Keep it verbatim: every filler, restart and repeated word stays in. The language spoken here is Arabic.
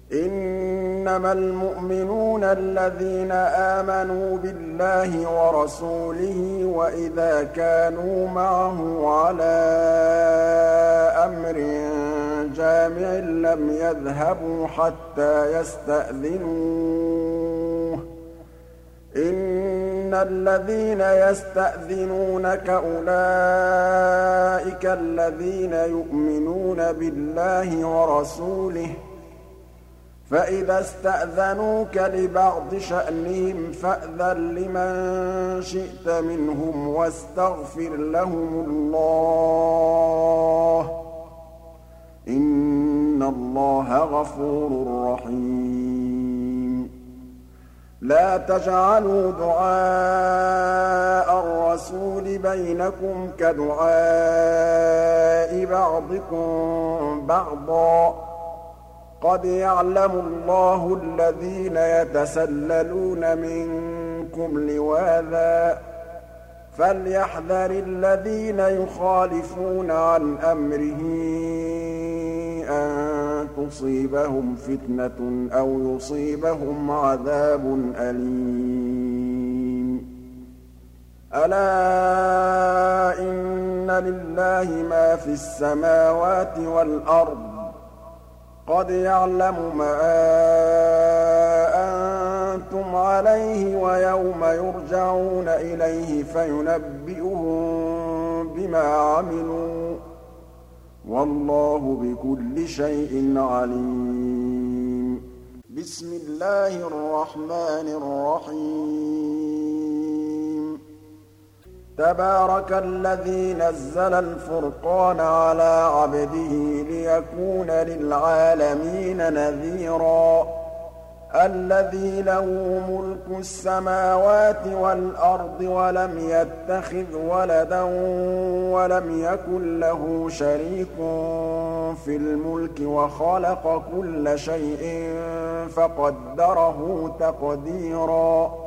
إِنَّمَا الْمُؤْمِنُونَ الَّذِينَ آمَنُوا بِاللَّهِ وَرَسُولِهِ وَإِذَا كَانُوا مَعَهُ عَلَىٰ أَمْرٍ جَامِعٍ لَّمْ يَذْهَبُوا حَتَّىٰ يَسْتَأْذِنُوهُ ۚ إِنَّ الَّذِينَ يَسْتَأْذِنُونَكَ أُولَٰئِكَ الَّذِينَ يُؤْمِنُونَ بِاللَّهِ وَرَسُولِهِ ۚ فَإِذَا اسْتَأْذَنُوكَ لِبَعْضِ شَأْنِهِمْ فَأْذَن لِّمَن شِئْتَ مِنْهُمْ وَاسْتَغْفِرْ لَهُمُ اللَّهَ ۚ إِنَّ اللَّهَ غَفُورٌ رَّحِيمٌ لَّا تَجْعَلُوا دُعَاءَ الرَّسُولِ بَيْنَكُمْ كَدُعَاءِ بَعْضِكُم بَعْضًا ۚ قَدْ يَعْلَمُ اللَّهُ الَّذِينَ يَتَسَلَّلُونَ مِنكُمْ لِوَاذًا ۚ فَلْيَحْذَرِ الَّذِينَ يُخَالِفُونَ عَنْ أَمْرِهِ أَن تُصِيبَهُمْ فِتْنَةٌ أَوْ يُصِيبَهُمْ عَذَابٌ أَلِيمٌ أَلَا إِنَّ لِلَّهِ مَا فِي السَّمَاوَاتِ وَالْأَرْضِ ۗ قَدْ يَعْلَمُ مَا أَنتُمْ عَلَيْهِ وَيَوْمَ يُرْجَعُونَ إِلَيْهِ فَيُنَبِّئُهُم بِمَا عَمِلُوا ۗ وَاللَّهُ بِكُلِّ شَيْءٍ عَلِيمٌ بِسْمِ اللَّهِ الرَّحْمَٰنِ الرَّحِيمِ تَبَارَكَ الَّذِي نَزَّلَ الْفُرْقَانَ عَلَىٰ عَبْدِهِ لِيَكُونَ لِلْعَالَمِينَ نَذِيرًا الَّذِي لَهُ مُلْكُ السَّمَاوَاتِ وَالْأَرْضِ وَلَمْ يَتَّخِذْ وَلَدًا وَلَمْ يَكُن لَّهُ شَرِيكٌ فِي الْمُلْكِ وَخَلَقَ كُلَّ شَيْءٍ فَقَدَّرَهُ تَقْدِيرًا